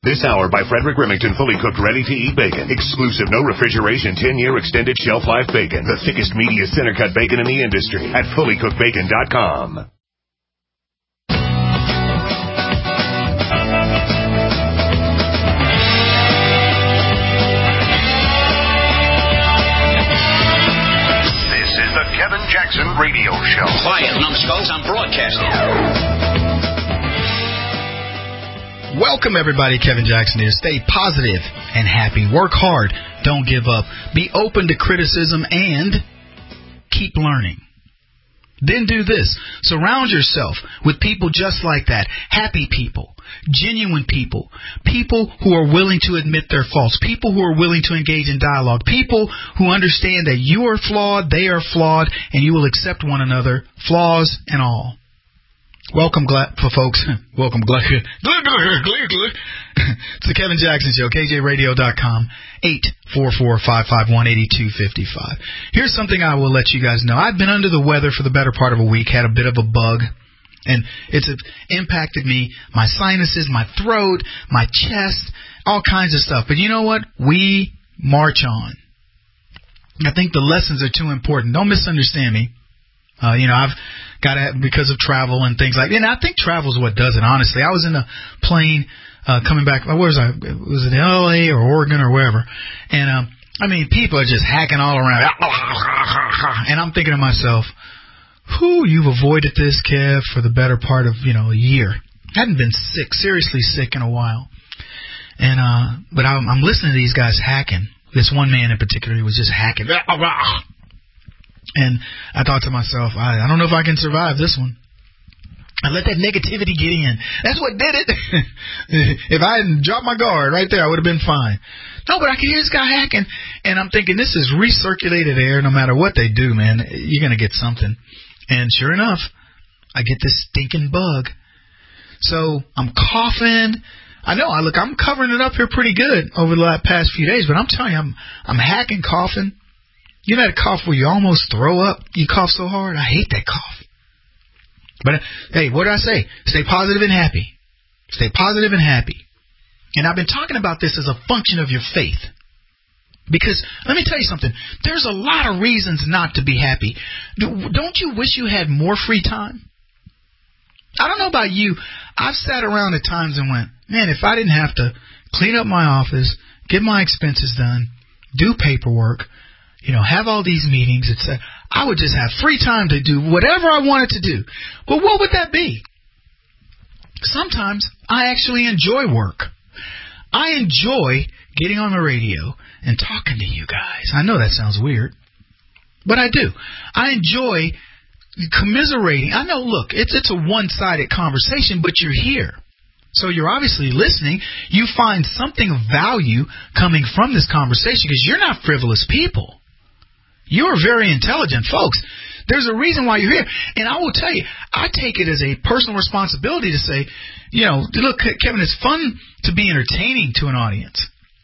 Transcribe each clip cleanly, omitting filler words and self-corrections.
This hour by Frederick Remington, fully cooked, ready-to-eat bacon. Exclusive, no refrigeration, 10-year extended shelf life bacon. The thickest, meatiest, center-cut bacon in the industry at fullycookedbacon.com. This is the Kevin Jackson Radio Show. Quiet, numbskulls, I'm broadcasting. Welcome, everybody. Kevin Jackson here. Stay positive and happy. Work hard. Don't give up. Be open to criticism and keep learning. Then do this. Surround yourself with people just like that. Happy people. Genuine people. People who are willing to admit their faults. People who are willing to engage in dialogue. People who understand that you are flawed, they are flawed, and you will accept one another, flaws and all. Welcome, folks. Welcome, it's the Kevin Jackson Show, KJRadio.com, 844-551-8255. Here's something I will let you guys know. I've been under the weather for the better part of a week, had a bit of a bug, and it's impacted me, my sinuses, my throat, my chest, all kinds of stuff. But you know what? We march on. I think the lessons are too important. Don't misunderstand me. I've got to, because of travel and things like that. And I think travel is what does it, honestly. I was in a plane coming back. Where was I? Was it L.A. or Oregon or wherever? And, people are just hacking all around. And I'm thinking to myself, you've avoided this, Kev, for the better part of, a year. I hadn't been seriously sick in a while. And but I'm listening to these guys hacking. This one man in particular, he was just hacking. And I thought to myself, I don't know if I can survive this one. I let that negativity get in. That's what did it. If I hadn't dropped my guard right there, I would have been fine. No, but I can hear this guy hacking, and I'm thinking this is recirculated air. No matter what they do, man, you're going to get something. And sure enough, I get this stinking bug. So I'm coughing. I know. I'm covering it up here pretty good over the past few days, but I'm telling you, I'm hacking, coughing. You know that cough where you almost throw up? You cough so hard? I hate that cough. But, hey, what did I say? Stay positive and happy. Stay positive and happy. And I've been talking about this as a function of your faith. Because, let me tell you something. There's a lot of reasons not to be happy. Don't you wish you had more free time? I don't know about you. I've sat around at times and went, man, if I didn't have to clean up my office, get my expenses done, do paperwork, have all these meetings, etc., I would just have free time to do whatever I wanted to do. But what would that be? Sometimes I actually enjoy work. I enjoy getting on the radio and talking to you guys. I know that sounds weird, but I do. I enjoy commiserating. I know, look, it's a one-sided conversation, but you're here. So you're obviously listening. You find something of value coming from this conversation because you're not frivolous people. You're very intelligent folks. There's a reason why you're here. And I will tell you, I take it as a personal responsibility to say, look, Kevin, it's fun to be entertaining to an audience.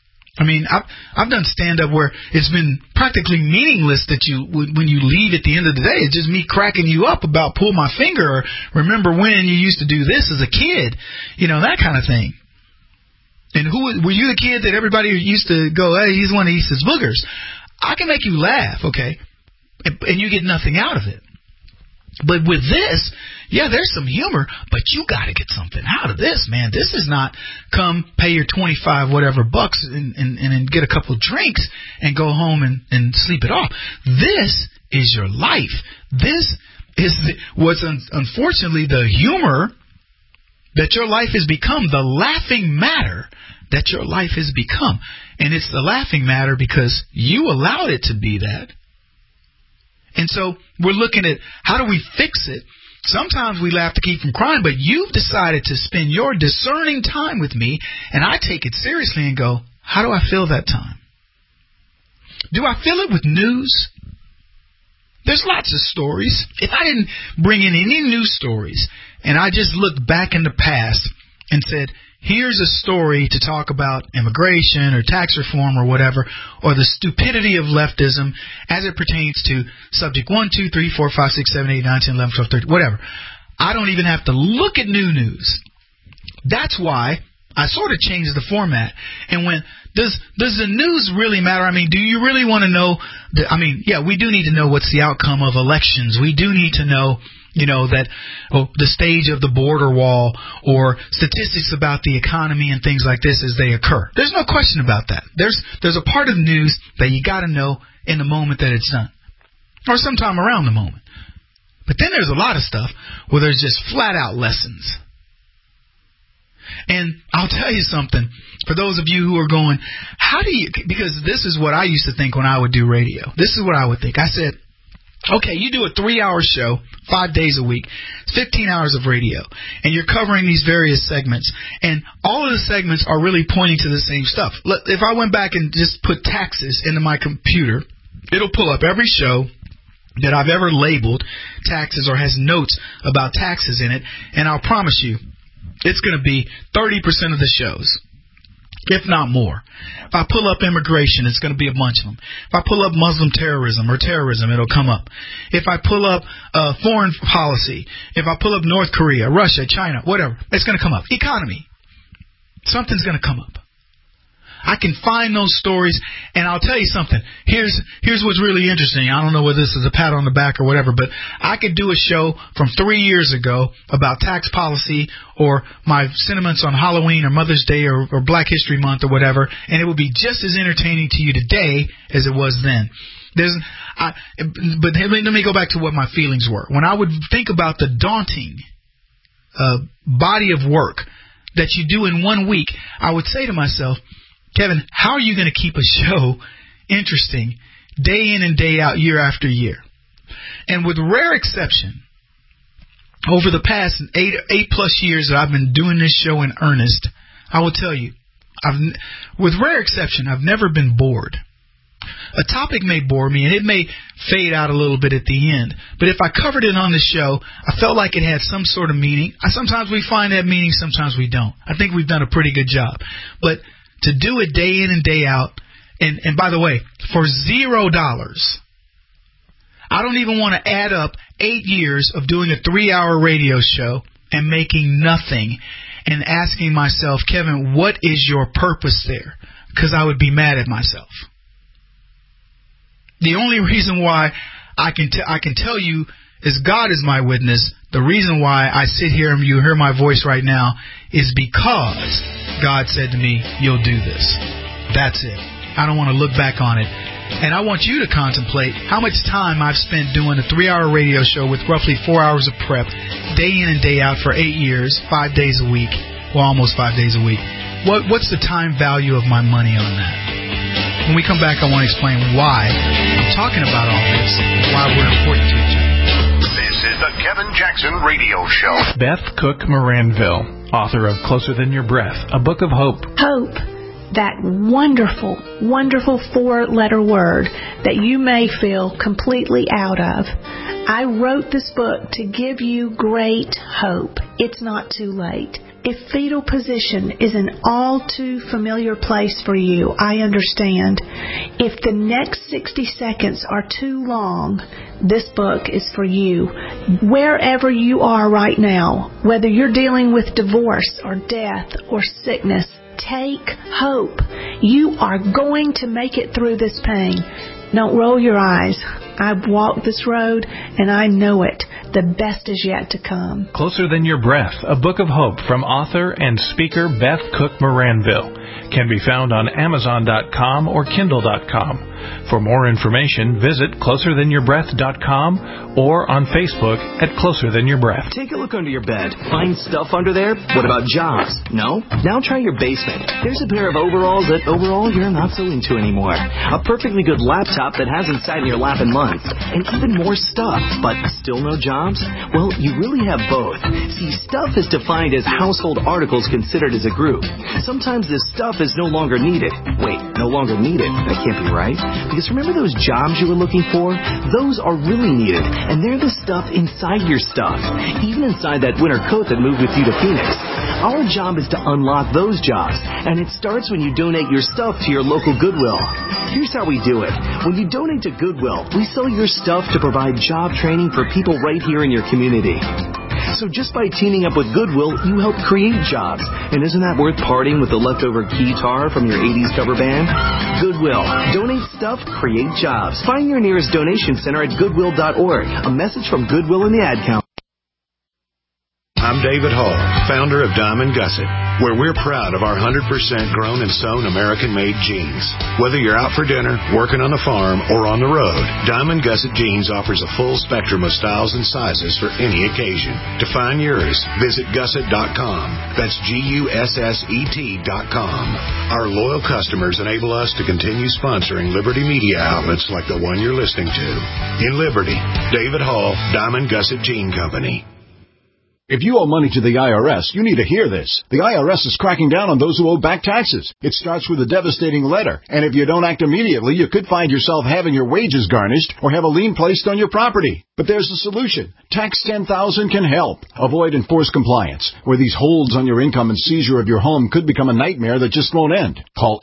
I've done stand-up where it's been practically meaningless that when you leave at the end of the day, it's just me cracking you up about pull my finger or remember when you used to do this as a kid, that kind of thing. And were you the kid that everybody used to go, hey, he's one that eats his boogers? I can make you laugh, okay, and you get nothing out of it. But with this, yeah, there's some humor, but you got to get something out of this, man. This is not come pay your 25 whatever bucks and get a couple drinks and go home and sleep it off. This is your life. This is what's unfortunately the humor that your life has become, the laughing matter that your life has become. And it's the laughing matter because you allowed it to be that. And so we're looking at how do we fix it. Sometimes we laugh to keep from crying, but you've decided to spend your discerning time with me, and I take it seriously and go, how do I fill that time? Do I fill it with news? There's lots of stories. If I didn't bring in any news stories and I just looked back in the past and said, here's a story to talk about immigration or tax reform or whatever, or the stupidity of leftism as it pertains to subject 1, 2, 3, 4, 5, 6, 7, 8, 9, 10, 11, 12, 13, whatever. I don't even have to look at new news. That's why I sort of changed the format and went, does the news really matter? I mean, do you really want to know? We do need to know what's the outcome of elections. We do need to know, that the stage of the border wall or statistics about the economy and things like this as they occur. There's no question about that. There's a part of the news that you got to know in the moment that it's done, or sometime around the moment. But then there's a lot of stuff where there's just flat out lessons. And I'll tell you something, for those of you who are going, because this is what I used to think when I would do radio. This is what I would think. I said, okay, you do a 3-hour show, 5 days a week, 15 hours of radio, and you're covering these various segments, and all of the segments are really pointing to the same stuff. If I went back and just put taxes into my computer, it'll pull up every show that I've ever labeled taxes or has notes about taxes in it, and I'll promise you, it's going to be 30% of the shows, if not more. If I pull up immigration, it's going to be a bunch of them. If I pull up Muslim terrorism or terrorism, it'll come up. If I pull up foreign policy, if I pull up North Korea, Russia, China, whatever, it's going to come up. Economy, something's going to come up. I can find those stories, and I'll tell you something. Here's what's really interesting. I don't know whether this is a pat on the back or whatever, but I could do a show from 3 years ago about tax policy or my sentiments on Halloween or Mother's Day or Black History Month or whatever, and it would be just as entertaining to you today as it was then. But let me go back to what my feelings were. When I would think about the daunting body of work that you do in 1 week, I would say to myself, Kevin, how are you going to keep a show interesting day in and day out, year after year? And with rare exception, over the past 8 plus years that I've been doing this show in earnest, I will tell you, with rare exception, I've never been bored. A topic may bore me, and it may fade out a little bit at the end. But if I covered it on the show, I felt like it had some sort of meaning. Sometimes we find that meaning, sometimes we don't. I think we've done a pretty good job. But to do it day in and day out, and by the way, for $0, I don't even want to add up 8 years of doing a 3-hour radio show and making nothing and asking myself, Kevin, what is your purpose there? Because I would be mad at myself. The only reason why I can tell you is God is my witness. The reason why I sit here and you hear my voice right now is because God said to me, you'll do this. That's it. I don't want to look back on it. And I want you to contemplate how much time I've spent doing a 3-hour radio show with roughly 4 hours of prep, day in and day out for 8 years, 5 days a week, well, almost 5 days a week. What's the time value of my money on that? When we come back, I want to explain why I'm talking about all this, why we're important to each other. This is the Kevin Jackson Radio Show. Beth Cook Moranville, author of Closer Than Your Breath, a book of hope. Hope, that wonderful, wonderful 4-letter word that you may feel completely out of. I wrote this book to give you great hope. It's not too late. If fetal position is an all too familiar place for you, I understand. If the next 60 seconds are too long, this book is for you. Wherever you are right now, whether you're dealing with divorce or death or sickness, take hope. You are going to make it through this pain. Don't roll your eyes. I've walked this road, and I know it. The best is yet to come. Closer Than Your Breath, a book of hope from author and speaker Beth Cook Moranville. Can be found on Amazon.com or Kindle.com. For more information, visit CloserThanYourBreath.com or on Facebook at Closer Than Your Breath. Take a look under your bed. Find stuff under there? What about jobs? No? Now try your basement. There's a pair of overalls that overall you're not so into anymore. A perfectly good laptop that hasn't sat in your lap in months. And even more stuff, but still no jobs? Well, you really have both. See, stuff is defined as household articles considered as a group. Sometimes this stuff is no longer needed. Wait, no longer needed? That can't be right. Because remember those jobs you were looking for? Those are really needed, and they're the stuff inside your stuff, even inside that winter coat that moved with you to Phoenix. Our job is to unlock those jobs, and it starts when you donate your stuff to your local Goodwill. Here's how we do it. When you donate to Goodwill, we sell your stuff to provide job training for people right here in your community. So just by teaming up with Goodwill, you help create jobs. And isn't that worth parting with the leftover guitar from your 80s cover band? Goodwill. Donate stuff, create jobs. Find your nearest donation center at goodwill.org. A message from Goodwill in the ad count. I'm David Hall, founder of Diamond Gusset, where we're proud of our 100% grown and sewn American-made jeans. Whether you're out for dinner, working on the farm, or on the road, Diamond Gusset Jeans offers a full spectrum of styles and sizes for any occasion. To find yours, visit gusset.com. That's GUSSET.com. Our loyal customers enable us to continue sponsoring Liberty media outlets like the one you're listening to. In Liberty, David Hall, Diamond Gusset Jean Company. If you owe money to the IRS, you need to hear this. The IRS is cracking down on those who owe back taxes. It starts with a devastating letter, and if you don't act immediately, you could find yourself having your wages garnished or have a lien placed on your property. But there's a solution. Tax 10,000 can help. Avoid enforced compliance, where these holds on your income and seizure of your home could become a nightmare that just won't end. Call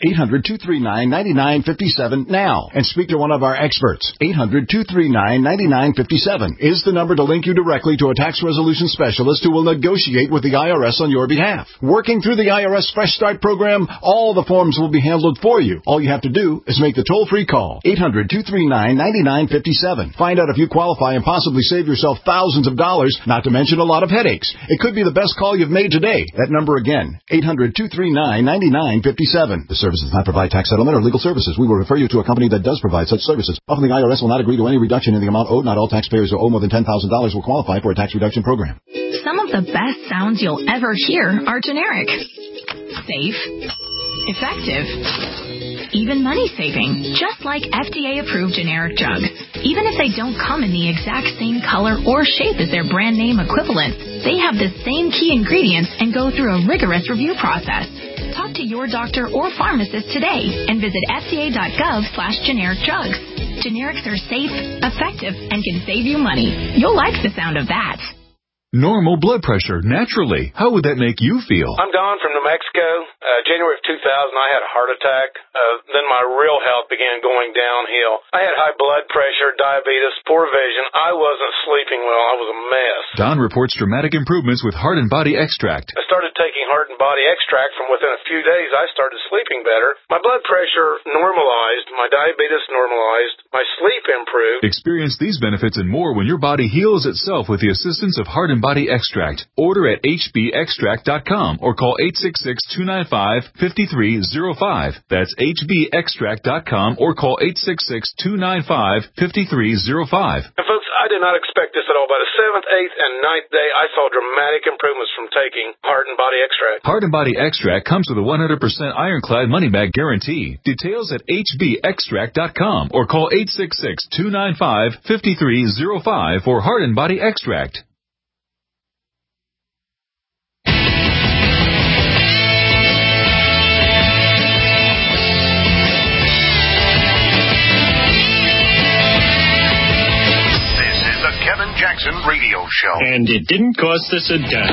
800-239-9957 now and speak to one of our experts. 800-239-9957 is the number to link you directly to a tax resolution specialist who will negotiate with the IRS on your behalf. Working through the IRS Fresh Start program, all the forms will be handled for you. All you have to do is make the toll-free call. 800-239-9957. Find out if you qualify and possibly save yourself thousands of dollars, not to mention a lot of headaches. It could be the best call you've made today. That number again, 800-239-9957. The service does not provide tax settlement or legal services. We will refer you to a company that does provide such services. Often the IRS will not agree to any reduction in the amount owed. Not all taxpayers who owe more than $10,000 will qualify for a tax reduction program. Some of the best sounds you'll ever hear are generic. Safe. Effective. Even money-saving, just like FDA-approved generic drugs. Even if they don't come in the exact same color or shape as their brand name equivalents, they have the same key ingredients and go through a rigorous review process. Talk to your doctor or pharmacist today and visit fda.gov/generic drugs. Generics are safe, effective, and can save you money. You'll like the sound of that. Normal blood pressure, naturally. How would that make you feel? I'm Don from New Mexico. January of 2000, I had a heart attack. Then my real health began going downhill. I had high blood pressure, diabetes, poor vision. I wasn't sleeping well. I was a mess. Don reports dramatic improvements with Heart and Body Extract. I started taking Heart and Body Extract. From within a few days, I started sleeping better. My blood pressure normalized. My diabetes normalized. My sleep improved. Experience these benefits and more when your body heals itself with the assistance of Heart and Body Extract. Order at hbextract.com or call 866-295-5305. That's hbextract.com or call 866-295-5305. And folks, I did not expect this at all. By the 7th, 8th, and 9th day, I saw dramatic improvements from taking Heart and Body Extract. Heart and Body Extract comes with a 100% ironclad money-back guarantee. Details at hbextract.com or call 866-295-5305 for Heart and Body Extract. Kevin Jackson Radio Show. And it didn't cost us a dime.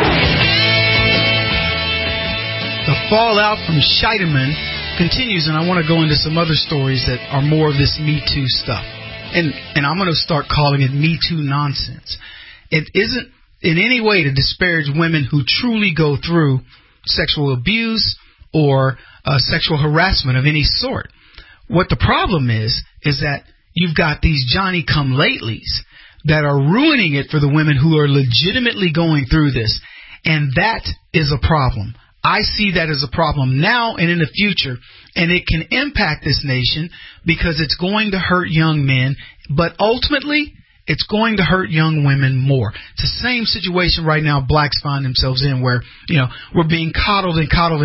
The fallout from Scheidemann continues, and I want to go into some other stories that are more of this Me Too stuff. And I'm going to start calling it Me Too nonsense. It isn't in any way to disparage women who truly go through sexual abuse or sexual harassment of any sort. What the problem is that you've got these Johnny-come-latelys that are ruining it for the women who are legitimately going through this. And that is a problem. I see that as a problem now and in the future. And it can impact this nation because it's going to hurt young men. But ultimately, it's going to hurt young women more. It's the same situation right now blacks find themselves in where, we're being coddled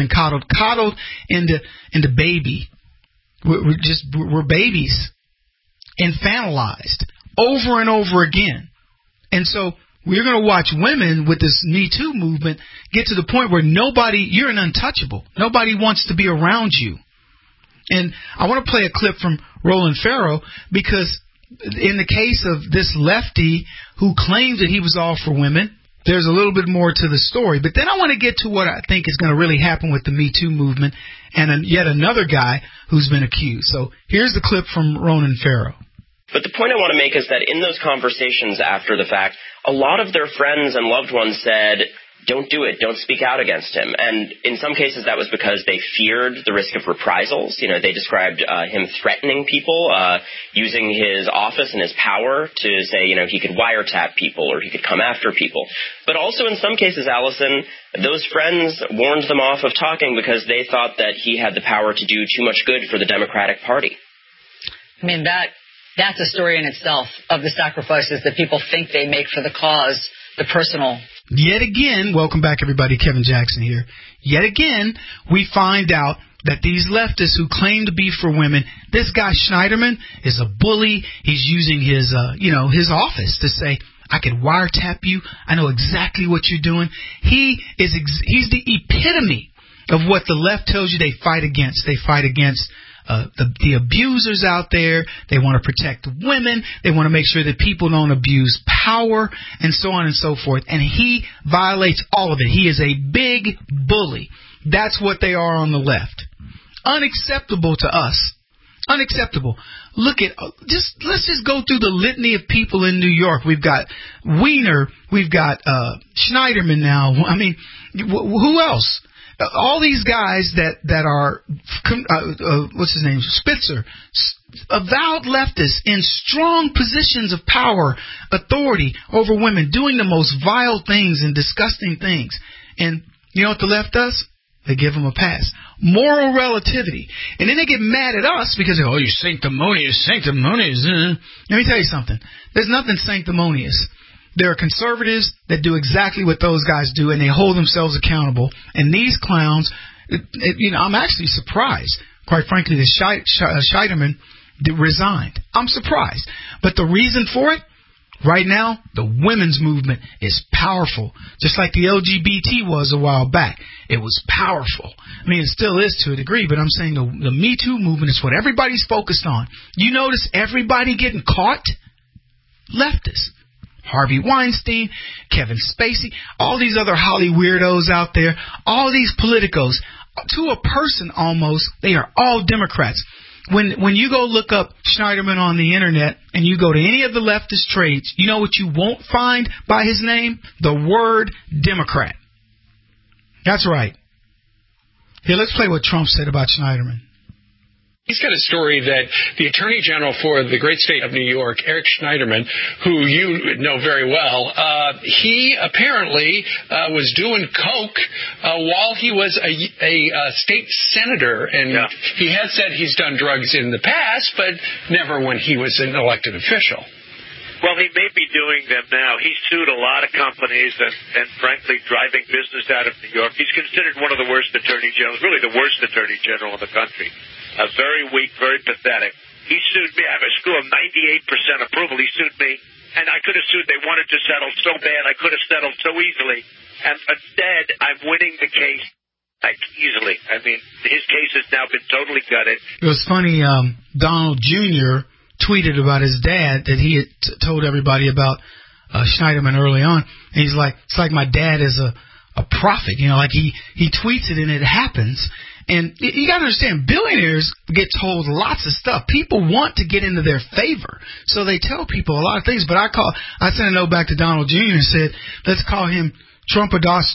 into baby. We're babies. Infantilized. Over and over again. And so we're going to watch women with this Me Too movement get to the point where you're an untouchable. Nobody wants to be around you. And I want to play a clip from Roland Farrow because in the case of this lefty who claims that he was all for women, there's a little bit more to the story. But then I want to get to what I think is going to really happen with the Me Too movement and yet another guy who's been accused. So here's the clip from Roland Farrow. But the point I want to make is that in those conversations after the fact, a lot of their friends and loved ones said, don't do it, don't speak out against him. And in some cases that was because they feared the risk of reprisals. You know, they described him threatening people, using his office and his power to say, you know, he could wiretap people or he could come after people. But also in some cases, Allison, those friends warned them off of talking because they thought that he had the power to do too much good for the Democratic Party. I mean, that's a story in itself of the sacrifices that people think they make for the cause, the personal. Yet again, welcome back everybody, Kevin Jackson here. Yet again, we find out that these leftists who claim to be for women, this guy Schneiderman is a bully. He's using his, his office to say, I could wiretap you. I know exactly what you're doing. He's the epitome of what the left tells you they fight against. They fight against the abusers out there. They want to protect women. They want to make sure that people don't abuse power and so on and so forth. And he violates all of it. He is a big bully. That's what they are on the left. Unacceptable to us. Unacceptable. Let's just go through the litany of people in New York. We've got Weiner. We've got Schneiderman now. I mean, who else? All these guys that are, what's his name, Spitzer, avowed leftists in strong positions of power, authority over women, doing the most vile things and disgusting things. And you know what the left does? They give them a pass. Moral relativity. And then they get mad at us because, oh, you're sanctimonious. Let me tell you something. There's nothing sanctimonious. There are conservatives that do exactly what those guys do, and they hold themselves accountable. And these clowns, I'm actually surprised. Quite frankly, that Schneiderman resigned. I'm surprised. But the reason for it, right now, the women's movement is powerful, just like the LGBT was a while back. It was powerful. I mean, it still is to a degree, but I'm saying the Me Too movement is what everybody's focused on. You notice everybody getting caught? Leftists. Harvey Weinstein, Kevin Spacey, all these other Holly weirdos out there, all these politicos, to a person almost, they are all Democrats. When you go look up Schneiderman on the internet and you go to any of the leftist trades, you know what you won't find by his name? The word Democrat. That's right. Here, let's play what Trump said about Schneiderman. He's got a story that the Attorney General for the great state of New York, Eric Schneiderman, who you know very well, he apparently was doing coke while he was a state senator. And he has said he's done drugs in the past, but never when he was an elected official. Well, he may be doing them now. He sued a lot of companies and frankly, driving business out of New York. He's considered one of the worst attorney generals, really the worst attorney general in the country. Very weak, very pathetic. He sued me. I have a score of 98% approval. He sued me, and I could have sued. They wanted to settle so bad. I could have settled so easily. And instead, I'm winning the case easily. I mean, his case has now been totally gutted. It was funny, Donald Jr. tweeted about his dad that he had told everybody about Schneiderman early on. And he's like, it's like my dad is a prophet. You know, like he tweets it and it happens. And you got to understand, billionaires get told lots of stuff. People want to get into their favor, so they tell people a lot of things. But I sent a note back to Donald Jr. and said, let's call him Trumpstradamus,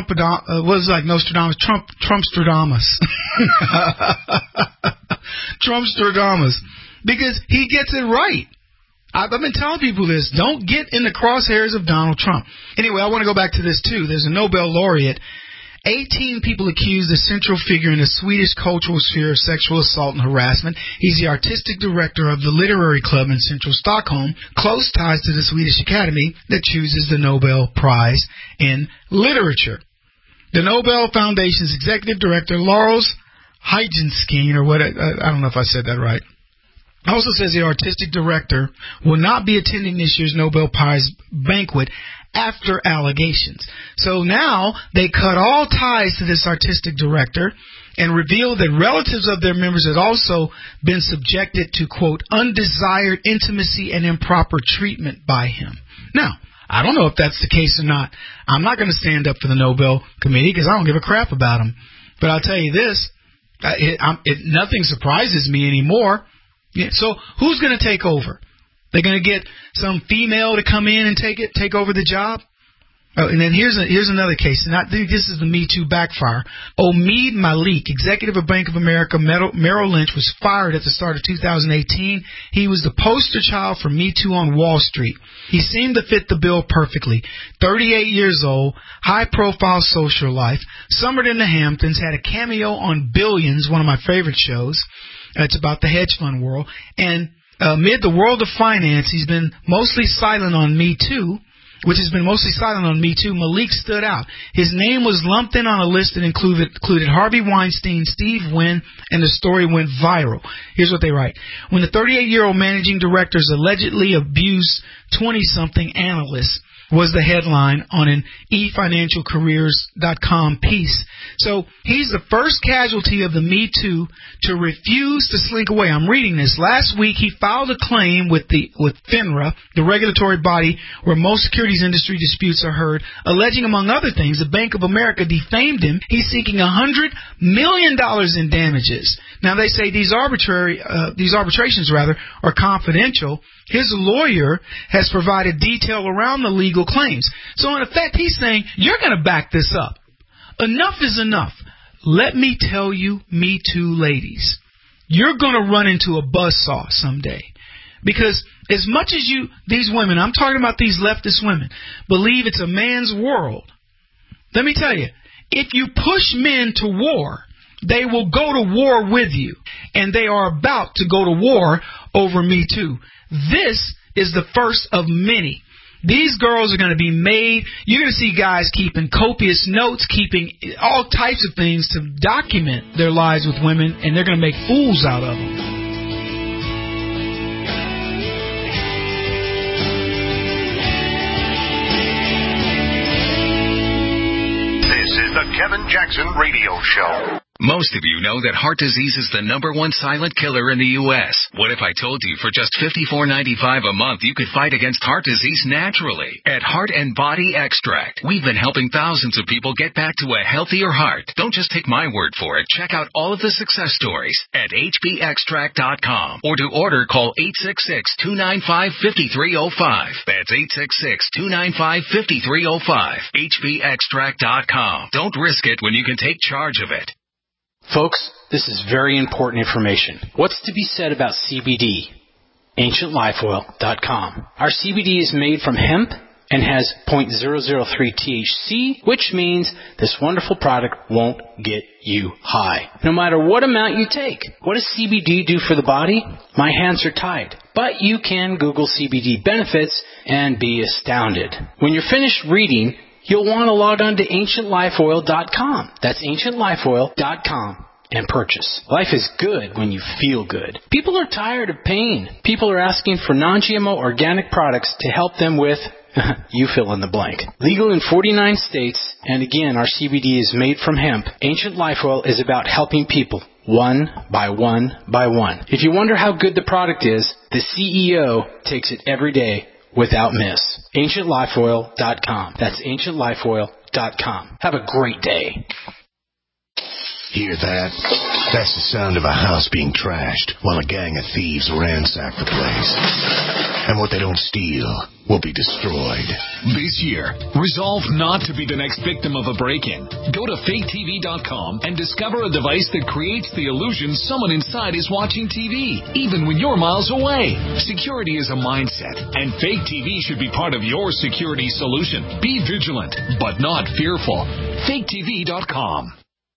Trumpstradamus, because he gets it right. I've been telling people this. Don't get in the crosshairs of Donald Trump. Anyway, I want to go back to this, too. There's a Nobel laureate. 18 people accused the central figure in the Swedish cultural sphere of sexual assault and harassment. He's the artistic director of the Literary Club in central Stockholm, close ties to the Swedish Academy that chooses the Nobel Prize in Literature. The Nobel Foundation's executive director, Lars Heijenskeen, or what, I don't know if I said that right, also says the artistic director will not be attending this year's Nobel Prize banquet after allegations. So now they cut all ties to this artistic director and revealed that relatives of their members had also been subjected to, quote, undesired intimacy and improper treatment by him. Now, I don't know if that's the case or not. I'm not going to stand up for the Nobel Committee because I don't give a crap about them. But I'll tell you this, nothing surprises me anymore. Yeah, so who's going to take over? They're going to get some female to come in and take over the job. Oh, and then here's another case, and I think this is the Me Too backfire. Omid Malik, executive of Bank of America Merrill Lynch, was fired at the start of 2018. He was the poster child for Me Too on Wall Street. He seemed to fit the bill perfectly. 38 years old, high-profile social life, summered in the Hamptons, had a cameo on Billions, one of my favorite shows. It's about the hedge fund world. And amid the world of finance, he's been mostly silent on Me Too. Malik stood out. His name was lumped in on a list that included Harvey Weinstein, Steve Wynn, and the story went viral. Here's what they write. When the 38-year-old managing directors allegedly abused 20-something analysts was the headline on an eFinancialCareers.com piece. So he's the first casualty of the Me Too to refuse to slink away. I'm reading this. Last week he filed a claim with FINRA, the regulatory body where most securities industry disputes are heard, alleging, among other things, the Bank of America defamed him. He's seeking $100 million in damages. Now they say these arbitrations are confidential. His lawyer has provided detail around the legal claims. So in effect, he's saying, you're going to back this up. Enough is enough. Let me tell you, Me Too ladies, you're going to run into a buzzsaw someday. Because as much as these women, I'm talking about these leftist women, believe it's a man's world, let me tell you, if you push men to war, they will go to war with you. And they are about to go to war over Me Too. This is the first of many. These girls are going to be made. You're going to see guys keeping copious notes, keeping all types of things to document their lives with women, and they're going to make fools out of them. This is the Kevin Jackson Radio Show. Most of you know that heart disease is the #1 silent killer in the U.S. What if I told you for just $54.95 a month you could fight against heart disease naturally? At Heart and Body Extract, we've been helping thousands of people get back to a healthier heart. Don't just take my word for it. Check out all of the success stories at hbextract.com. Or to order, call 866-295-5305. That's 866-295-5305. hbextract.com. Don't risk it when you can take charge of it. Folks, this is very important information. What's to be said about CBD? AncientLifeOil.com. Our CBD is made from hemp and has 0.003 THC, which means this wonderful product won't get you high, no matter what amount you take. What does CBD do for the body? My hands are tied. But you can Google CBD benefits and be astounded. When you're finished reading, you'll want to log on to AncientLifeOil.com. That's AncientLifeOil.com and purchase. Life is good when you feel good. People are tired of pain. People are asking for non-GMO organic products to help them with, you fill in the blank. Legal in 49 states, and again, our CBD is made from hemp. Ancient Life Oil is about helping people one by one by one. If you wonder how good the product is, the CEO takes it every day without miss. AncientLifeOil.com. That's AncientLifeOil.com. Have a great day. Hear that? That's the sound of a house being trashed while a gang of thieves ransack the place. And what they don't steal will be destroyed. This year, resolve not to be the next victim of a break-in. Go to faketv.com and discover a device that creates the illusion someone inside is watching TV, even when you're miles away. Security is a mindset, and Fake TV should be part of your security solution. Be vigilant, but not fearful. faketv.com.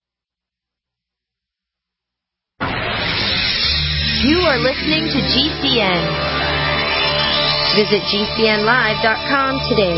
You are listening to GCN. Visit GCNlive.com today.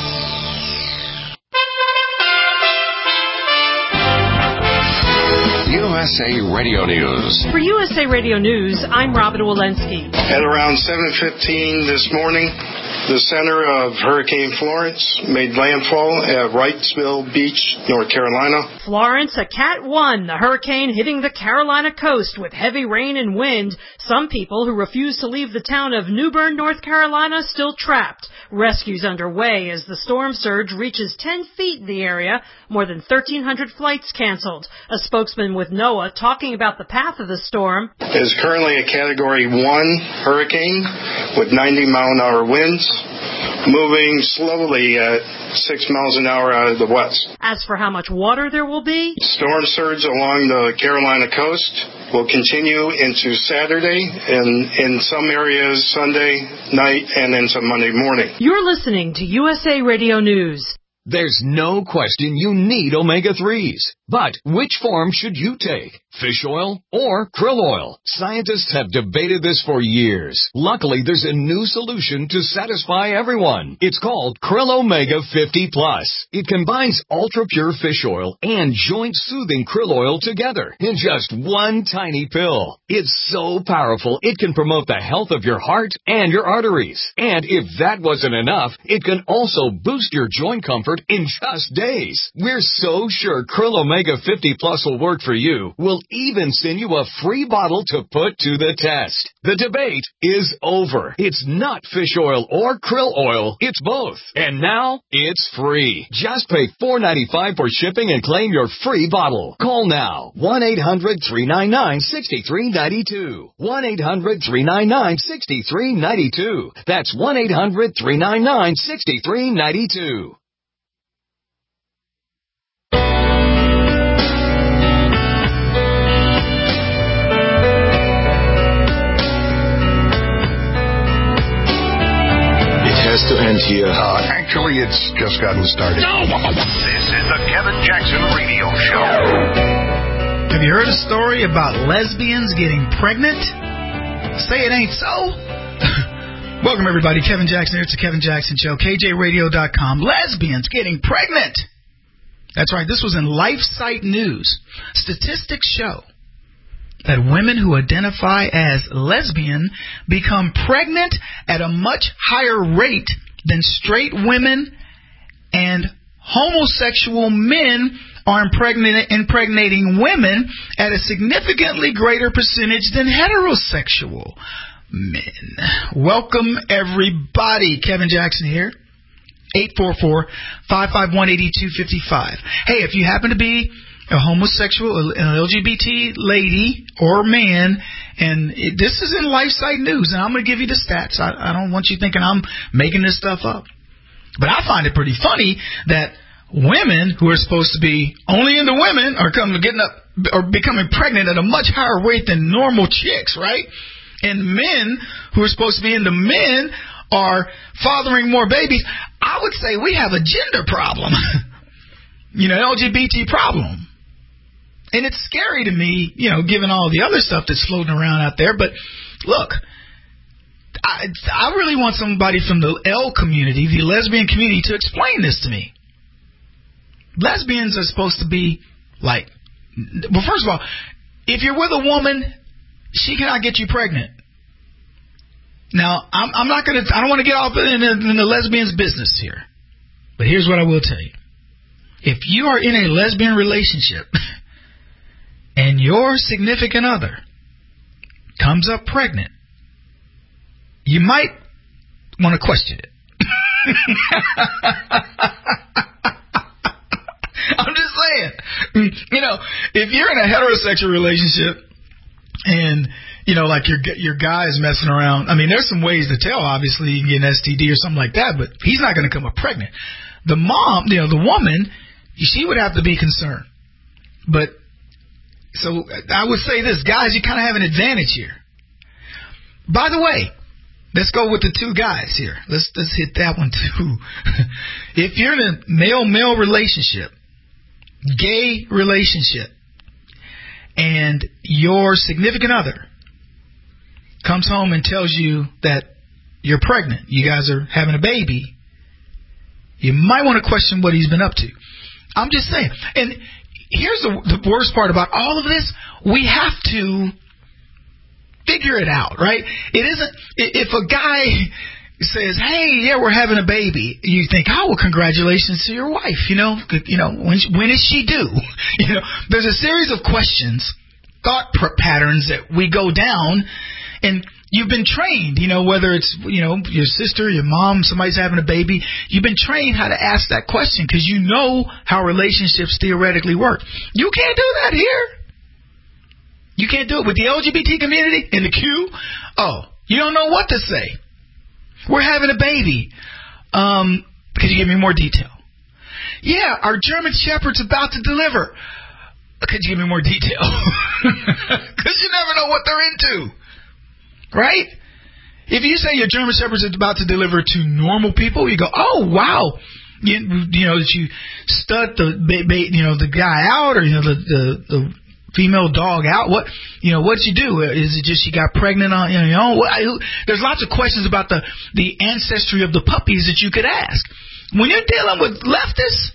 USA Radio News. For USA Radio News, I'm Robin Walensky. At around 7:15 this morning, The center of Hurricane Florence made landfall at Wrightsville Beach, North Carolina. Florence, a Cat 1, the hurricane hitting the Carolina coast with heavy rain and wind. Some people who refuse to leave the town of New Bern, North Carolina, still trapped. Rescues underway as the storm surge reaches 10 feet in the area. More than 1,300 flights canceled. A spokesman with NOAA talking about the path of the storm. It is currently a Category 1 hurricane with 90-mile-an-hour winds, moving slowly at 6 miles an hour out of the west. As for how much water there will be, storm surge along the Carolina coast will continue into Saturday and in some areas Sunday night and into Monday morning. You're listening to USA Radio News. There's no question you need omega-3s. But which form should you take? Fish oil or krill oil? Scientists have debated this for years. Luckily, there's a new solution to satisfy everyone. It's called Krill Omega 50 Plus. It combines ultra-pure fish oil and joint-soothing krill oil together in just one tiny pill. It's so powerful, it can promote the health of your heart and your arteries. And if that wasn't enough, it can also boost your joint comfort in just days. We're so sure Krill Omega 50 Plus will work for you. We'll even send you a free bottle to put to the test. The debate is over. It's not fish oil or krill oil. It's both. And now it's free. Just pay $4.95 for shipping and claim your free bottle. Call now. 1-800-399-6392. 1-800-399-6392. That's 1-800-399-6392. To end here. Actually, it's just gotten started. No! This is the Kevin Jackson Radio Show. Have you heard a story about lesbians getting pregnant? Say it ain't so. Welcome, everybody. Kevin Jackson here. It's the Kevin Jackson Show. KJRadio.com. Lesbians getting pregnant. That's right. This was in LifeSite News. Statistics show that women who identify as lesbian become pregnant at a much higher rate than straight women, and homosexual men are impregnating women at a significantly greater percentage than heterosexual men. Welcome, everybody. Kevin Jackson here. 844-551-8255. Hey, if you happen to be a homosexual, an LGBT lady or man, and this is in LifeSite News, and I'm going to give you the stats. I don't want you thinking I'm making this stuff up. But I find it pretty funny that women who are supposed to be only into women are becoming pregnant at a much higher rate than normal chicks, right? And men who are supposed to be into men are fathering more babies. I would say we have a gender problem, LGBT problem. And it's scary to me, given all the other stuff that's floating around out there. But look, I really want somebody from the L community, the lesbian community, to explain this to me. Lesbians are supposed to be like, well, first of all, if you're with a woman, she cannot get you pregnant. Now, I don't want to get off in the lesbians' business here. But here's what I will tell you. If you are in a lesbian relationship and your significant other comes up pregnant, you might want to question it. I'm just saying. If you're in a heterosexual relationship and, like your guy is messing around, there's some ways to tell, obviously. You can get an STD or something like that, but he's not going to come up pregnant. The mom, the woman, she would have to be concerned. But so I would say this, guys, you kind of have an advantage here. By the way, let's go with the two guys here. Let's hit that one too. If you're in a male-male relationship, gay relationship, and your significant other comes home and tells you that you're pregnant, you guys are having a baby, you might want to question what he's been up to. I'm just saying. And here's the worst part about all of this. We have to figure it out, right? It isn't, if a guy says, hey, yeah, we're having a baby. You think, oh, well, congratulations to your wife. When is she due? There's a series of questions, thought patterns that we go down, and you've been trained, whether it's, your sister, your mom, somebody's having a baby, you've been trained how to ask that question because you know how relationships theoretically work. You can't do that here. You can't do it with the LGBT community in the queue. Oh, you don't know what to say. We're having a baby. Could you give me more detail? Yeah, our German Shepherd's about to deliver. Could you give me more detail? Because you never know what they're into. Right? If you say your German Shepherd's about to deliver to normal people, you go, oh, wow. That you stud the guy out, or, the female dog out. What'd you do? Is it just you got pregnant on, there's lots of questions about the ancestry of the puppies that you could ask. When you're dealing with leftists,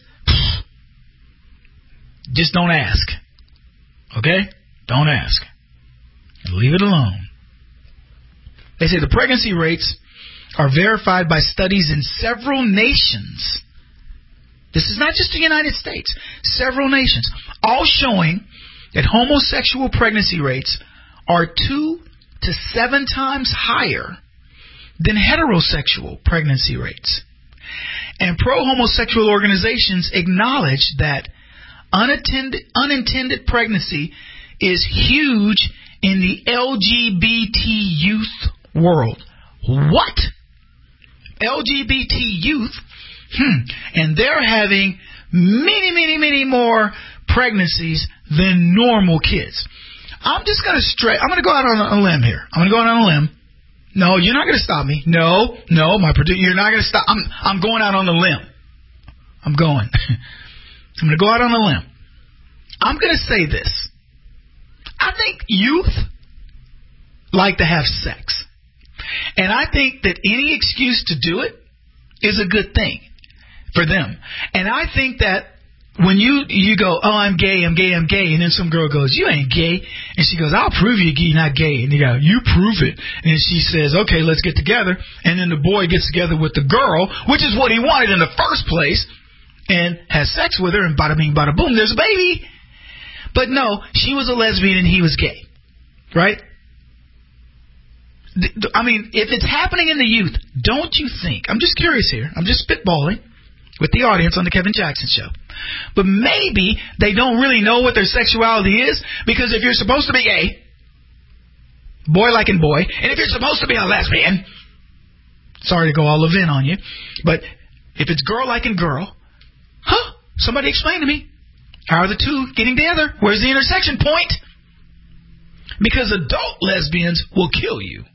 just don't ask. Okay? Don't ask. Leave it alone. They say the pregnancy rates are verified by studies in several nations. This is not just the United States. Several nations. All showing that homosexual pregnancy rates are 2 to 7 times higher than heterosexual pregnancy rates. And pro-homosexual organizations acknowledge that unintended pregnancy is huge in the LGBT youth world. What? LGBT youth? And they're having many more pregnancies than normal kids. I'm just going to go out on a limb here. I'm going to go out on a limb. No, you're not going to stop me. No, you're not going to stop. I'm going out on a limb. I'm going. I'm going to go out on a limb. I'm going to say this. I think youth like to have sex. And I think that any excuse to do it is a good thing for them. And I think that when you go, oh, I'm gay, and then some girl goes, you ain't gay, and she goes, I'll prove you're not gay, and you go, you prove it, and she says, okay, let's get together, and then the boy gets together with the girl, which is what he wanted in the first place, and has sex with her, and bada bing, bada boom, there's a baby. But no, she was a lesbian and he was gay, right? I mean, if it's happening in the youth, don't you think, I'm just curious here, I'm just spitballing with the audience on the Kevin Jackson Show, but maybe they don't really know what their sexuality is, because if you're supposed to be gay, boy liking boy, and if you're supposed to be a lesbian, sorry to go all Levin on you, but if it's girl liking girl, somebody explain to me, how are the two getting together? Where's the intersection point? Because adult lesbians will kill you.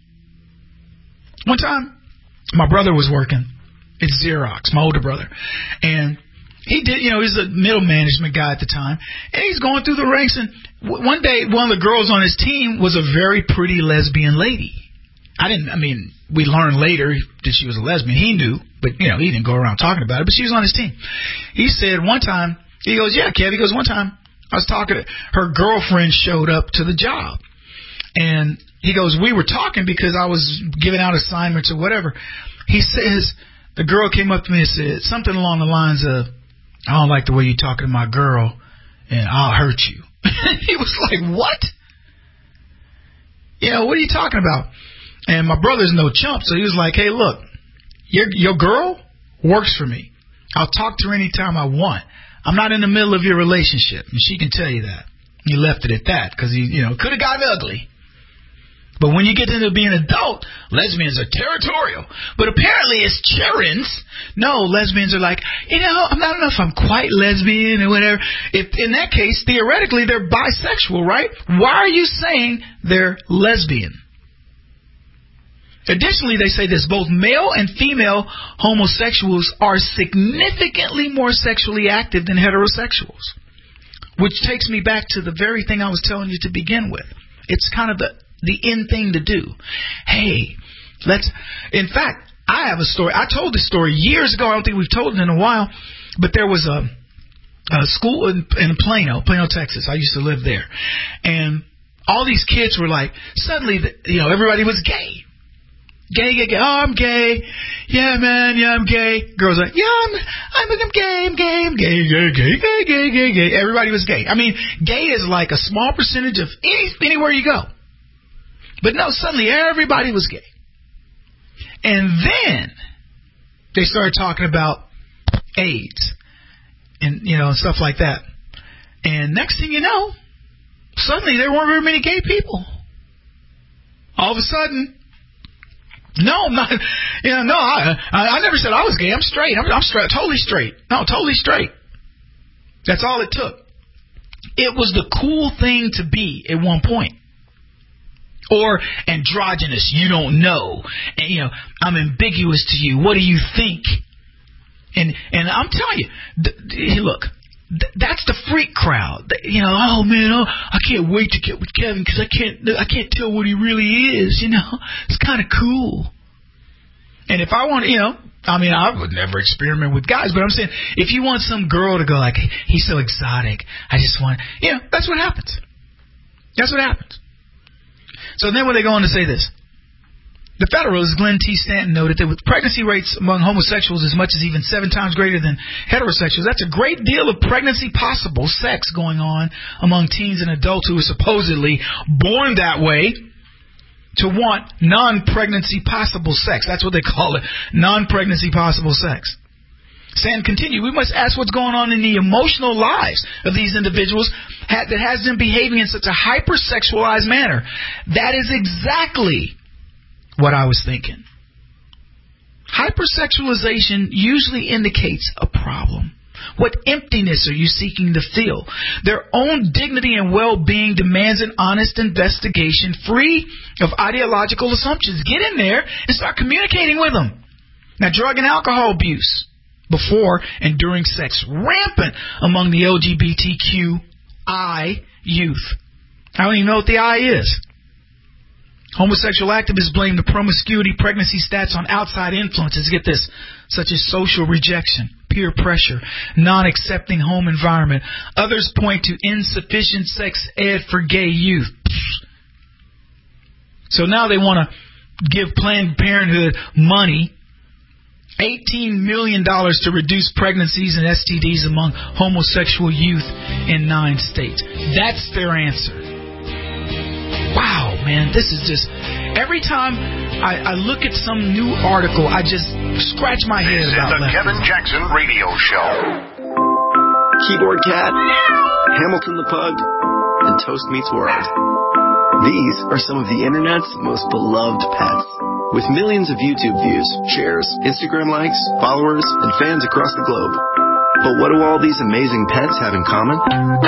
One time, my brother was working at Xerox, my older brother, and he did, he's a middle management guy at the time, and he's going through the ranks, and one day, one of the girls on his team was a very pretty lesbian lady. We learned later that she was a lesbian. He knew, but, he didn't go around talking about it, but she was on his team. He said one time, he goes, yeah, Kev, he goes, one time, I was talking to her girlfriend showed up to the job, and he goes, we were talking because I was giving out assignments or whatever. He says, the girl came up to me and said something along the lines of, I don't like the way you talking to my girl, and I'll hurt you. He was like, what? What are you talking about? And my brother's no chump, so he was like, hey, look, your girl works for me. I'll talk to her anytime I want. I'm not in the middle of your relationship, and she can tell you that. He left it at that because he, could have gotten ugly. But when you get into being an adult, lesbians are territorial. But apparently it's Cherins. No, lesbians are like, I'm not enough. I'm quite lesbian or whatever. If in that case, theoretically, they're bisexual, right? Why are you saying they're lesbian? Additionally, they say this, both male and female homosexuals are significantly more sexually active than heterosexuals. Which takes me back to the very thing I was telling you to begin with. It's kind of the in thing to do. Hey, in fact, I have a story. I told this story years ago. I don't think we've told it in a while, but there was a school in Plano, Texas. I used to live there. And all these kids were like, suddenly, everybody was gay. Gay. Oh, I'm gay. Yeah, man. Yeah, I'm gay. Girls like, yeah, I'm gay. Everybody was gay. I mean, gay is like a small percentage of anywhere you go. But no, suddenly everybody was gay. And then they started talking about AIDS and, stuff like that. And next thing you know, suddenly there weren't very many gay people. All of a sudden, no, I'm not. I never said I was gay. I'm straight. I'm straight, totally straight. No, totally straight. That's all it took. It was the cool thing to be at one point. Or androgynous, you don't know. And, I'm ambiguous to you. What do you think? And I'm telling you, look, that's the freak crowd. Oh man, I can't wait to get with Kevin because I can't tell what he really is. It's kind of cool. And if I want, I would never experiment with guys, but I'm saying if you want some girl to go like, he's so exotic, I just want, that's what happens. That's what happens. So then when they go on to say this, the Federalist, Glenn T. Stanton, noted that with pregnancy rates among homosexuals as much as even 7 times greater than heterosexuals, that's a great deal of pregnancy possible sex going on among teens and adults who are supposedly born that way to want non-pregnancy possible sex. That's what they call it, non-pregnancy possible sex. Stanton continued, we must ask what's going on in the emotional lives of these individuals that has them behaving in such a hypersexualized manner. That is exactly what I was thinking. Hypersexualization usually indicates a problem. What emptiness are you seeking to fill? Their own dignity and well-being demands an honest investigation free of ideological assumptions. Get in there and start communicating with them. Now, drug and alcohol abuse before and during sex, rampant among the LGBTQI youth. I don't even know what the I is. Homosexual activists blame the promiscuity pregnancy stats on outside influences, get this, such as social rejection, peer pressure, non-accepting home environment. Others point to insufficient sex ed for gay youth. So now they want to give Planned Parenthood money, $18 million to reduce pregnancies and STDs among homosexual youth in 9 states. That's their answer. Wow, man, this is just, every time I look at some new article, I just scratch my head about the Kevin Jackson Radio Show. Keyboard Cat, Hamilton the Pug, and Toast Meets World. These are some of the internet's most beloved pets. With millions of YouTube views, shares, Instagram likes, followers, and fans across the globe. But what do all these amazing pets have in common?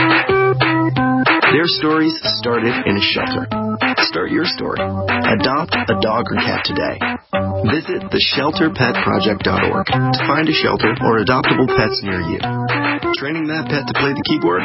Their stories started in a shelter. Start your story. Adopt a dog or cat today. Visit theshelterpetproject.org to find a shelter or adoptable pets near you. Training that pet to play the keyboard?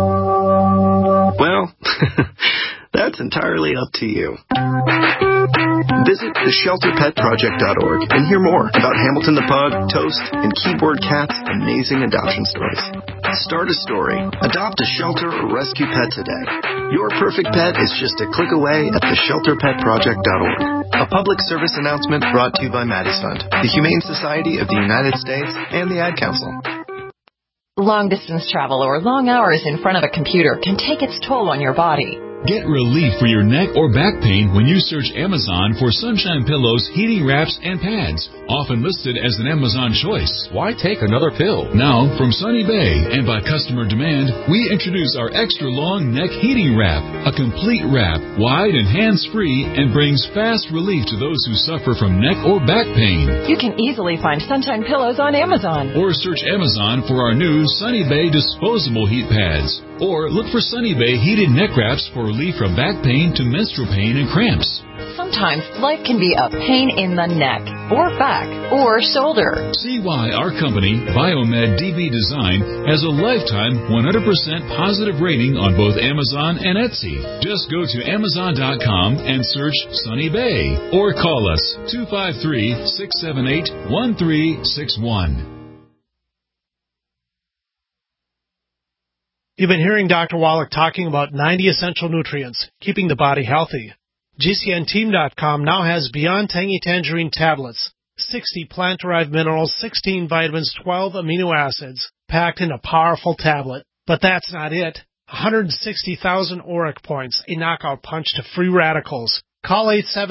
Well, that's entirely up to you. Visit theshelterpetproject.org and hear more about Hamilton the Pug, Toast, and Keyboard Cat's amazing adoption stories. Start a story, adopt a shelter, or rescue pet today. Your perfect pet is just a click away at theshelterpetproject.org. A public service announcement brought to you by Maddie's Fund, the Humane Society of the United States, and the Ad Council. Long-distance travel or long hours in front of a computer can take its toll on your body. Get relief for your neck or back pain when you search Amazon for Sunshine Pillows, heating wraps, and pads, often listed as an Amazon choice. Why take another pill? Now, from Sunny Bay and by customer demand, we introduce our extra long neck heating wrap, a complete wrap, wide and hands-free, and brings fast relief to those who suffer from neck or back pain. You can easily find Sunshine Pillows on Amazon. Or search Amazon for our new Sunny Bay disposable heat pads. Or look for Sunny Bay heated neck wraps for relief from back pain to menstrual pain and cramps. Sometimes life can be a pain in the neck, or back, or shoulder. See why our company, Biomed DB Design, has a lifetime 100% positive rating on both Amazon and Etsy. Just go to Amazon.com and search Sunny Bay. Or call us 253-678-1361. You've been hearing Dr. Wallach talking about 90 essential nutrients, keeping the body healthy. GCNteam.com now has Beyond Tangy Tangerine tablets. 60 plant-derived minerals, 16 vitamins, 12 amino acids, packed in a powerful tablet. But that's not it. 160,000 auric points, a knockout punch to free radicals. Call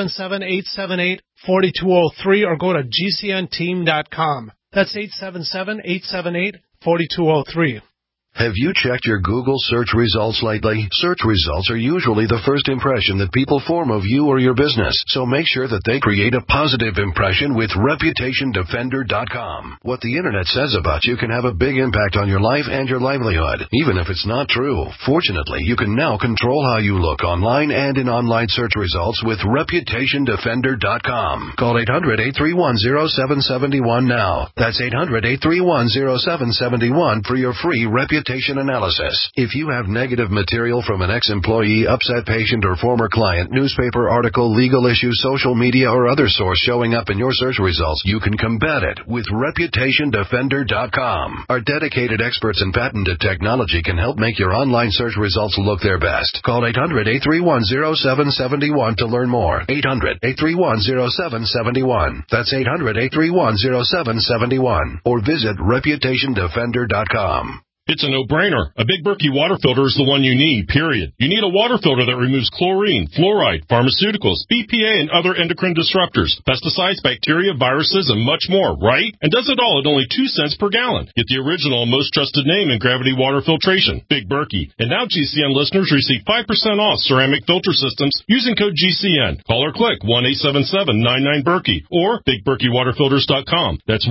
877-878-4203 or go to GCNteam.com. That's 877-878-4203. Have you checked your Google search results lately? Search results are usually the first impression that people form of you or your business, so make sure that they create a positive impression with ReputationDefender.com. What the internet says about you can have a big impact on your life and your livelihood, even if it's not true. Fortunately, you can now control how you look online and in online search results with ReputationDefender.com. Call 800-831-0771 now. That's 800-831-0771 for your free reputation analysis. If you have negative material from an ex-employee, upset patient, or former client, newspaper article, legal issue, social media, or other source showing up in your search results, you can combat it with ReputationDefender.com. Our dedicated experts in patented technology can help make your online search results look their best. Call 800-831-0771 to learn more. 800-831-0771. That's 800-831-0771. Or visit ReputationDefender.com. It's a no-brainer. A Big Berkey water filter is the one you need, period. You need a water filter that removes chlorine, fluoride, pharmaceuticals, BPA, and other endocrine disruptors, pesticides, bacteria, viruses, and much more, right? And does it all at only 2 cents per gallon. Get the original and most trusted name in gravity water filtration, Big Berkey. And now GCN listeners receive 5% off ceramic filter systems using code GCN. Call or click 1-877-99-BERKEY or BigBerkeyWaterFilters.com. That's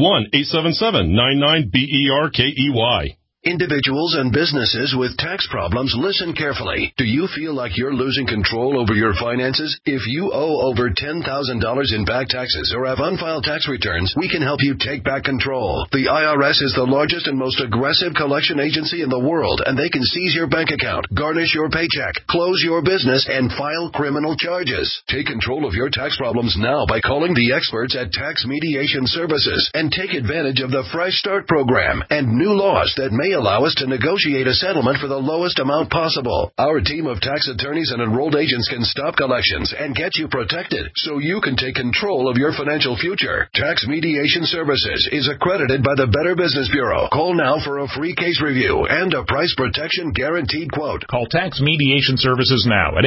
1-877-99-BERKEY. Individuals and businesses with tax problems, listen carefully. Do you feel like you're losing control over your finances? If you owe over $10,000 in back taxes or have unfiled tax returns, we can help you take back control. The IRS is the largest and most aggressive collection agency in the world, and they can seize your bank account, garnish your paycheck, close your business, and file criminal charges. Take control of your tax problems now by calling the experts at Tax Mediation Services and take advantage of the Fresh Start program and new laws that may allow us to negotiate a settlement for the lowest amount possible. Our team of tax attorneys and enrolled agents can stop collections and get you protected so you can take control of your financial future. Tax Mediation Services is accredited by the Better Business Bureau. Call now for a free case review and a price protection guaranteed quote. Call Tax Mediation Services now at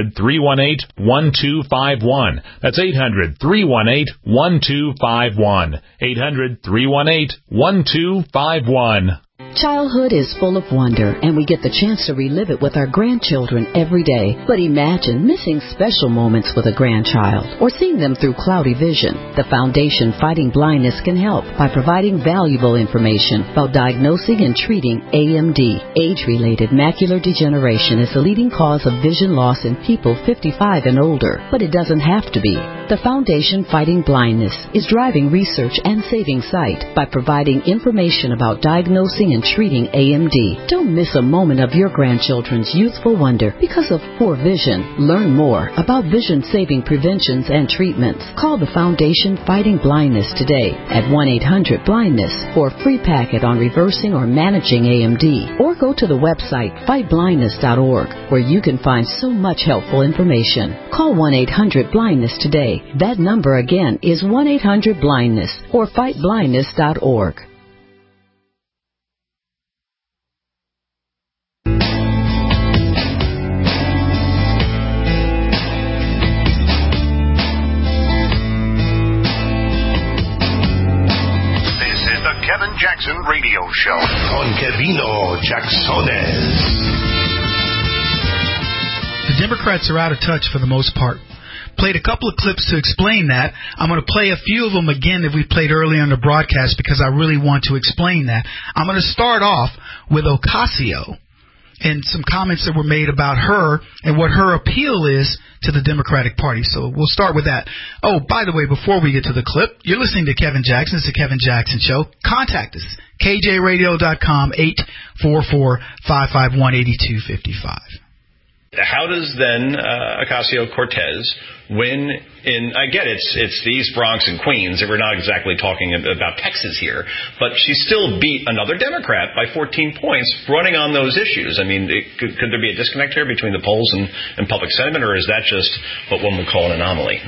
800-318-1251. That's 800-318-1251. 800-318-1251. Childhood is full of wonder, and we get the chance to relive it with our grandchildren every day. But imagine missing special moments with a grandchild or seeing them through cloudy vision. The Foundation Fighting Blindness can help by providing valuable information about diagnosing and treating AMD. Age-related macular degeneration is the leading cause of vision loss in people 55 and older, but it doesn't have to be. The Foundation Fighting Blindness is driving research and saving sight by providing information about diagnosing and treating AMD. Don't miss a moment of your grandchildren's youthful wonder because of poor vision. Learn more about vision-saving preventions and treatments. Call the Foundation Fighting Blindness today at 1-800-BLINDNESS for a free packet on reversing or managing AMD. Or go to the website fightblindness.org where you can find so much helpful information. Call 1-800-BLINDNESS today. That number again is 1-800-BLINDNESS or fightblindness.org. Kevin Jackson Radio Show. Con Kevino Jacksones. The Democrats are out of touch for the most part. Played a couple of clips to explain that. I'm going to play a few of them again that we played earlier in the broadcast because I really want to explain that. I'm going to start off with Ocasio and some comments that were made about her and what her appeal is to the Democratic Party. So we'll start with that. Oh, by the way, before we get to the clip, you're listening to Kevin Jackson. It's the Kevin Jackson Show. Contact us, kjradio.com, 844-551-8255. How does then Ocasio-Cortez win in, I get it's the East Bronx and Queens, and we're not exactly talking about Texas here, but she still beat another Democrat by 14 points running on those issues. I mean, could there be a disconnect here between the polls and public sentiment, or is that just what one would call an anomaly?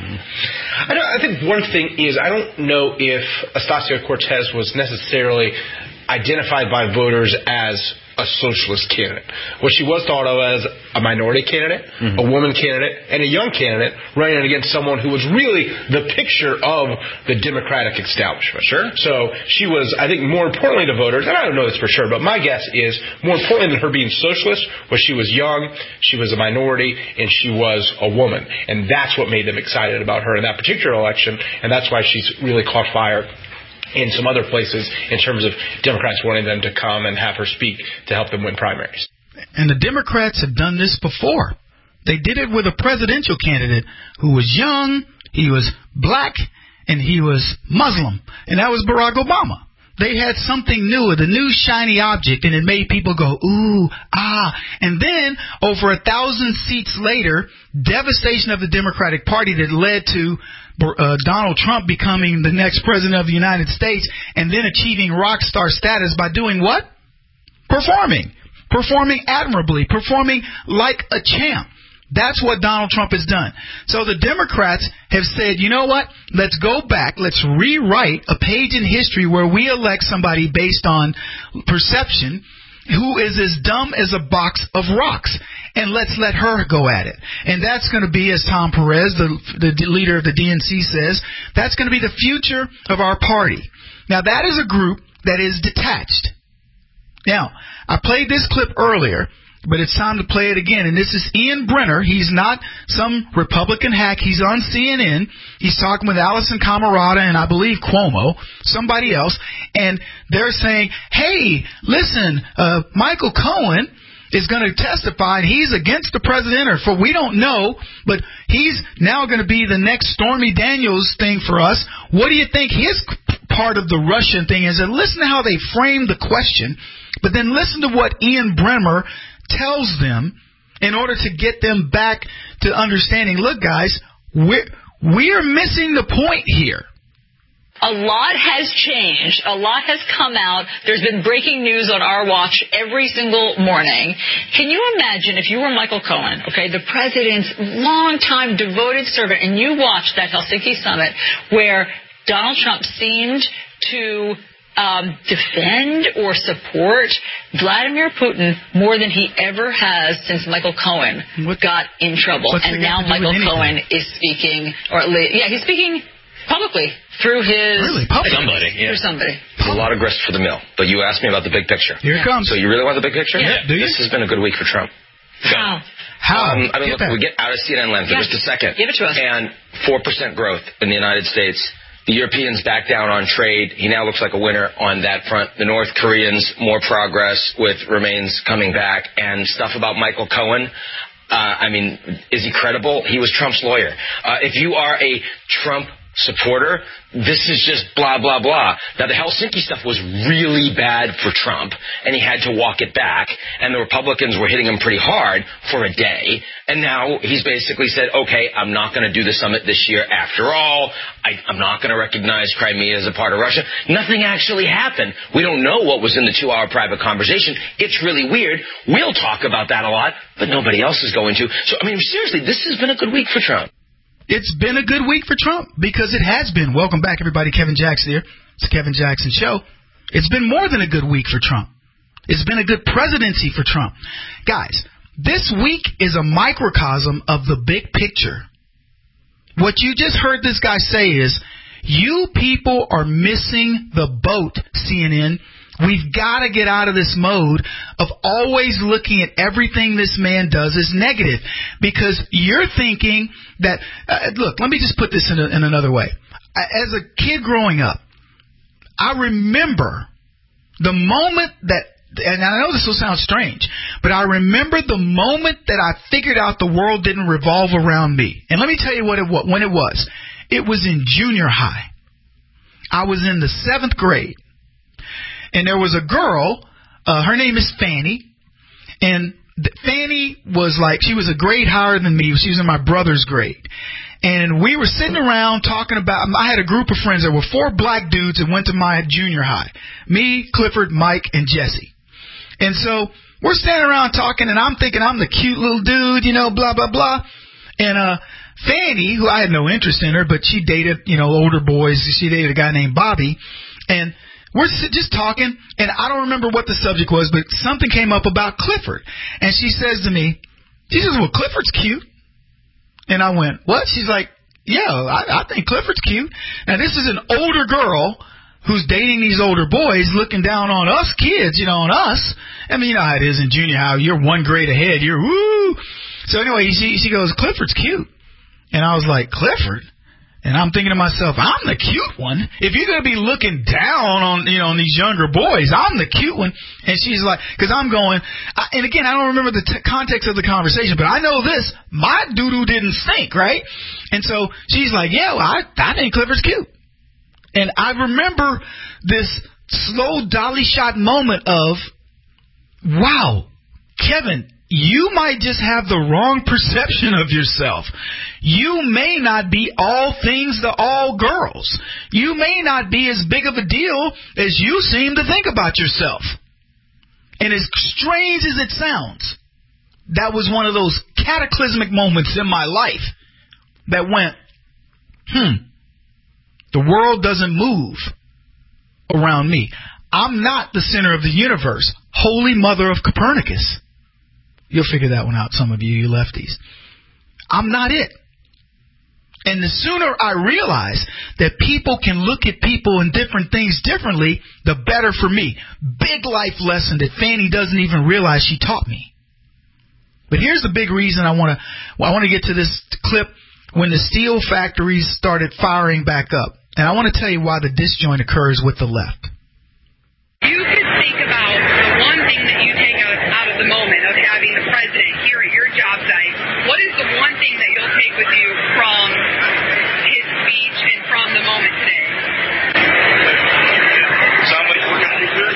I think one thing is, I don't know if Ocasio-Cortez was necessarily identified by voters as a socialist candidate. What she was thought of as a minority candidate, a woman candidate, and a young candidate running against someone who was really the picture of the Democratic establishment. Sure. So she was, I think, more importantly to voters, and I don't know this for sure, but my guess is more importantly than her being socialist was she was young, she was a minority, and she was a woman. And that's what made them excited about her in that particular election, and that's why she's really caught fire in some other places in terms of Democrats wanting them to come and have her speak to help them win primaries. And the Democrats have done this before. They did it with a presidential candidate who was young, he was black, and he was Muslim, and that was Barack Obama. They had something new, the new shiny object, and it made people go, ooh, ah. And then, over 1,000 seats later, devastation of the Democratic Party that led to Donald Trump becoming the next president of the United States and then achieving rock star status by doing what? Performing admirably, performing like a champ. That's what Donald Trump has done. So the Democrats have said, you know what? Let's go back. Let's rewrite a page in history where we elect somebody based on perception who is as dumb as a box of rocks. And let's let her go at it. And that's going to be, as Tom Perez, the leader of the DNC says, that's going to be the future of our party. Now, that is a group that is detached. Now, I played this clip earlier, but it's time to play it again. And this is Ian Brenner. He's not some Republican hack. He's on CNN. He's talking with Allison Camerata and I believe Cuomo, somebody else. And they're saying, hey, listen, Michael Cohen is going to testify, and he's against the president, or for we don't know, but he's now going to be the next Stormy Daniels thing for us. What do you think his part of the Russian thing is? And listen to how they frame the question, but then listen to what Ian Bremmer tells them in order to get them back to understanding, look, guys, we're missing the point here. A lot has changed. A lot has come out. There's been breaking news on our watch every single morning. Can you imagine if you were Michael Cohen, okay, the president's longtime devoted servant, and you watched that Helsinki summit where Donald Trump seemed to defend or support Vladimir Putin more than he ever has since Michael Cohen got in trouble. And now Michael Cohen is speaking, or at least, he's speaking publicly through his somebody. Through somebody. There's a lot of grist for the mill. But you asked me about the big picture. Here it comes. So you really want the big picture? Yeah. Do you? This has been a good week for Trump. How? I mean, look, we get out of CNN land for just a second. Give it to us. And 4% growth in the United States. The Europeans back down on trade. He now looks like a winner on that front. The North Koreans, more progress with Remains coming back. And stuff about Michael Cohen. I mean, is he credible? He was Trump's lawyer. If you are a Trump supporter, this is just blah, blah, blah. Now, the Helsinki stuff was really bad for Trump, and he had to walk it back, and the Republicans were hitting him pretty hard for a day, and now he's basically said, okay, I'm not going to do the summit this year after all. I'm not going to recognize Crimea as a part of Russia. Nothing actually happened. We don't know what was in the 2-hour private conversation. It's really weird. We'll talk about that a lot, but nobody else is going to. So, I mean, seriously, this has been a good week for Trump. It's been a good week for Trump because it has been. Welcome back, everybody. Kevin Jackson here. It's the Kevin Jackson Show. It's been more than a good week for Trump. It's been a good presidency for Trump. Guys, this week is a microcosm of the big picture. What you just heard this guy say is, you people are missing the boat, CNN. We've got to get out of this mode of always looking at everything this man does as negative. Because you're thinking that, look, let me just put this in another way. As a kid growing up, I remember the moment that, and I know this will sound strange, but I remember the moment that I figured out the world didn't revolve around me. And let me tell you when it was. It was in junior high. I was in the 7th grade. And there was a girl, her name is Fanny, and Fanny was like, she was a grade higher than me. She was in my brother's grade. And we were sitting around talking about, I had a group of friends. There were 4 black dudes that went to my junior high. Me, Clifford, Mike, and Jesse. And so we're standing around talking, and I'm thinking I'm the cute little dude, blah, blah, blah. And Fanny, who I had no interest in her, but she dated, older boys. She dated a guy named Bobby. And we're just talking, and I don't remember what the subject was, but something came up about Clifford. And she says to me, well, Clifford's cute. And I went, what? She's like, yeah, I think Clifford's cute. Now, this is an older girl who's dating these older boys looking down on us kids, on us. I mean, you know how it is in junior high. You're 1 grade ahead. You're woo. So anyway, she goes, Clifford's cute. And I was like, Clifford? And I'm thinking to myself, I'm the cute one. If you're going to be looking down on, on these younger boys, I'm the cute one. And she's like, because I'm going, and again, I don't remember the context of the conversation, but I know this, my doo-doo didn't stink, right? And so she's like, yeah, well, I think Clifford's cute. And I remember this slow dolly shot moment of, wow, Kevin, you might just have the wrong perception of yourself. You may not be all things to all girls. You may not be as big of a deal as you seem to think about yourself. And as strange as it sounds, that was one of those cataclysmic moments in my life that went, the world doesn't move around me. I'm not the center of the universe. Holy Mother of Copernicus. You'll figure that one out, some of you lefties. I'm not it. And the sooner I realize that people can look at people and different things differently, the better for me. Big life lesson that Fanny doesn't even realize she taught me. But here's the big reason I want to get to this clip when the steel factories started firing back up. And I want to tell you why the disjoint occurs with the left. You could think about the one thing that you take out of the moment of having the president here at your job site. What is the one thing that you'll take with you from his speech and from the moment today? Somebody's looking pretty good.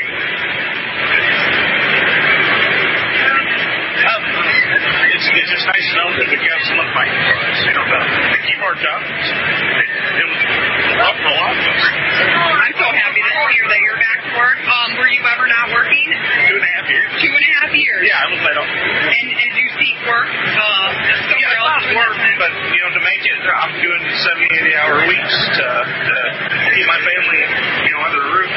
It's just nice to know that we got someone fighting for us, to keep our jobs. It was rough for a lot of us. I'm so happy to hear that you're back to work. Were you ever not working? 2.5 years. 2.5 years? Yeah, I was laid off. And did you seek work? Yeah, I found work, but, to make it, I'm doing 70, 80-hour weeks to keep my family, under the roof.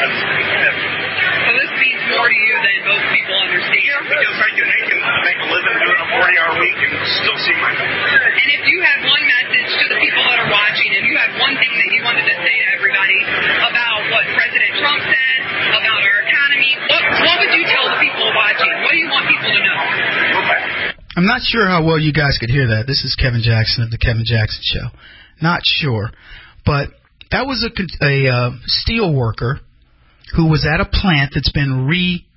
So this means more to you than most people understand. Yeah, because I can make a living doing a 40-hour week and still see my family. And if you had one message to the people that are watching, if you had one thing that you wanted to say to everybody about what President Trump said, about our economy, what would you tell the people watching? What do you want people to know? I'm not sure how well you guys could hear that. This is Kevin Jackson of the Kevin Jackson Show. Not sure. But that was a steel worker who was at a plant that's been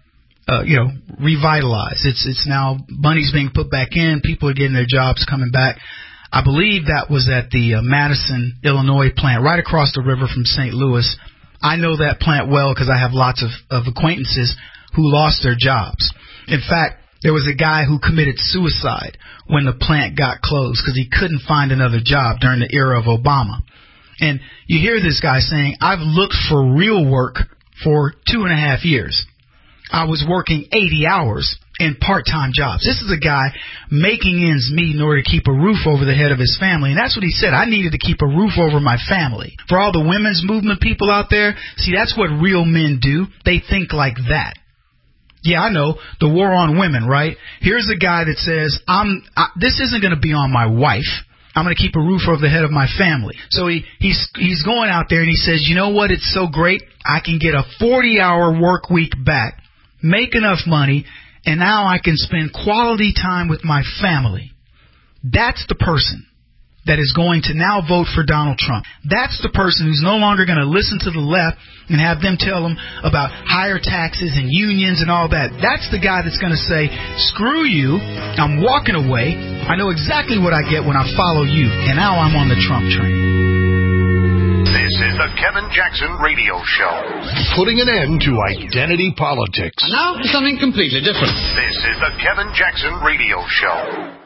revitalized. It's now, money's being put back in. People are getting their jobs coming back. I believe that was at the Madison, Illinois plant, right across the river from St. Louis. I know that plant well because I have lots of acquaintances who lost their jobs. In fact, there was a guy who committed suicide when the plant got closed because he couldn't find another job during the era of Obama. And you hear this guy saying, I've looked for real work for 2.5 years. I was working 80 hours in part-time jobs. This is a guy making ends meet in order to keep a roof over the head of his family. And that's what he said. I needed to keep a roof over my family. For all the women's movement people out there, see, that's what real men do. They think like that. Yeah, I know, the war on women, right? Here's a guy that says, this isn't going to be on my wife. I'm going to keep a roof over the head of my family. So he's going out there and he says, you know what? It's so great. I can get a 40-hour work week back, make enough money, and now I can spend quality time with my family. That's the person that is going to now vote for Donald Trump. That's the person who's no longer going to listen to the left and have them tell them about higher taxes and unions and all that. That's the guy that's going to say, screw you, I'm walking away. I know exactly what I get when I follow you. And now I'm on the Trump train. This is the Kevin Jackson Radio Show. Putting an end to identity politics. And now for something completely different. This is the Kevin Jackson Radio Show.